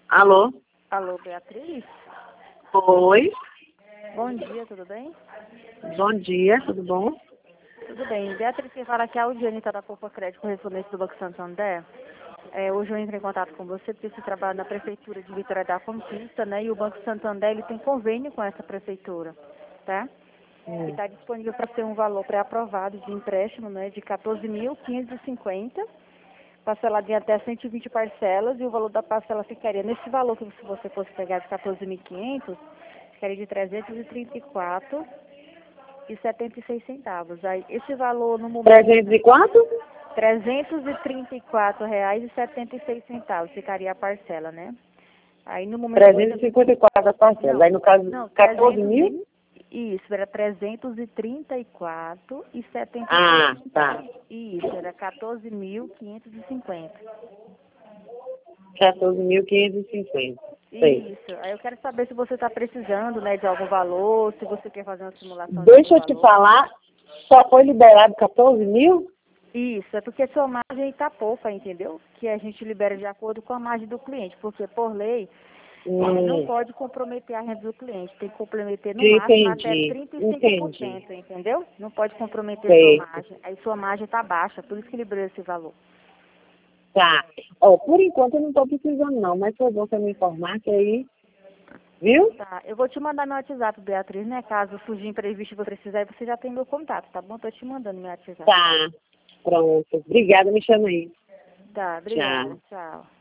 Alô? Alô, Beatriz? Oi. Bom dia, tudo bem? Bom dia, tudo bom? Tudo bem. Beatriz, quem fala aqui é a Audianita da Poupa Crédito, correspondente do Banco Santander. Hoje eu entrei em contato com você porque você trabalha na Prefeitura de Vitória da Conquista, né? E o Banco Santander, ele tem convênio com essa prefeitura, tá? E está disponível para ser um valor pré-aprovado de empréstimo, né? De 14.550, parcelado em até 120 parcelas, e o valor da parcela ficaria nesse valor que se você fosse pegar de 14.500, ficaria de 334,76 centavos. Aí, esse valor no momento... 304? R$ 334,76 ficaria a parcela, né? Aí no momento... 354 a parcela. Aí no caso, Não, 14 mil? Isso, era 334,76. Ah, tá. Isso, era 14.550. 14.550. Sei. Isso. Aí eu quero saber se você está precisando, né, de algum valor, se você quer fazer uma simulação de Deixa algum eu te valor. falar, só foi liberado 14 mil? Isso, é porque sua margem está pouca, entendeu? Que a gente libera de acordo com a margem do cliente, porque por lei não pode comprometer a renda do cliente, tem que comprometer no máximo até Entendi. 35%, entendeu? Não pode comprometer sua Sei. margem. Aí sua margem está baixa, por isso que liberou esse valor. Tá. Ó, por enquanto eu não estou precisando não, mas foi bom você me informar que aí, viu? Tá, eu vou te mandar meu WhatsApp, Beatriz, né? Caso surgir imprevisto e você precisar, você já tem meu contato, tá bom? Tô te mandando meu WhatsApp. Tá. Pronto. Obrigada, me chama aí. Tá, Tchau. obrigada, tchau.